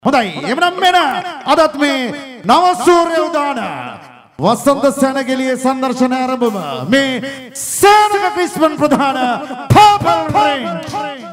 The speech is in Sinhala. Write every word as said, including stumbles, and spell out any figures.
හොඳයි එවනම් මෙන්න අදත් මේ නව සූර්ය උදාන වසන්ත සැනකෙළියේ සංදර්ශන ආරම්භම මේ සේනක ක්‍රිස්මන් ප්‍රධාන Purple Range